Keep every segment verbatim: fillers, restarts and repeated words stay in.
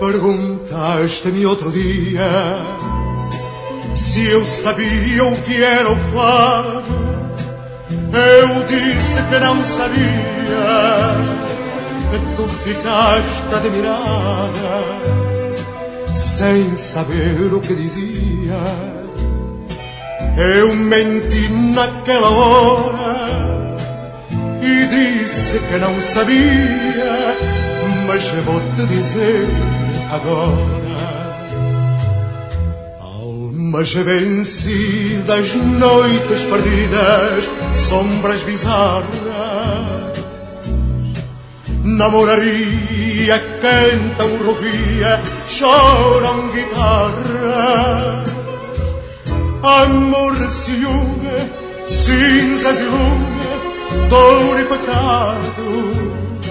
Perguntaste-me outro dia se eu sabia o que era o fado. Eu disse que não sabia. Tu ficaste admirada, sem saber o que dizia. Eu menti naquela hora e disse que não sabia, mas vou-te dizer agora. Almas vencidas, noites perdidas, sombras bizarras, namoraria, cantam, rovia, choram guitarras. Amor, ciúme, cinzas e lume, dor e pecado.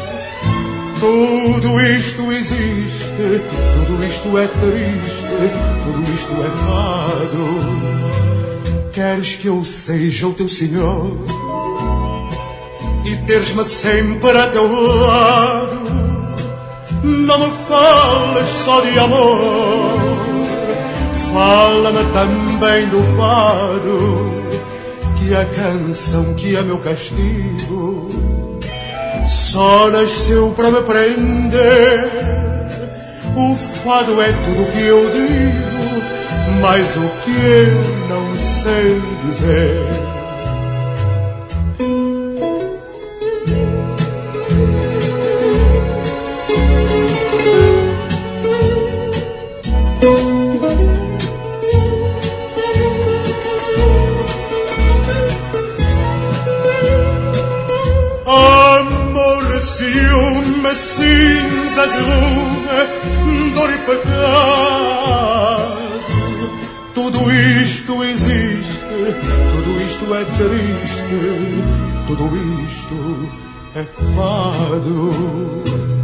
Tudo isto existe, tudo isto é triste, tudo isto é fado. Queres que eu seja o teu senhor e teres-me sempre a teu lado? Não me fales só de amor, fala-me também do fado, que a canção que é meu castigo só nasceu para me prender. O fado é tudo o que eu digo, mas o que eu não sei dizer. Cinzas e lume, dor e pecado. Tudo isto existe, tudo isto é triste, tudo isto é fado.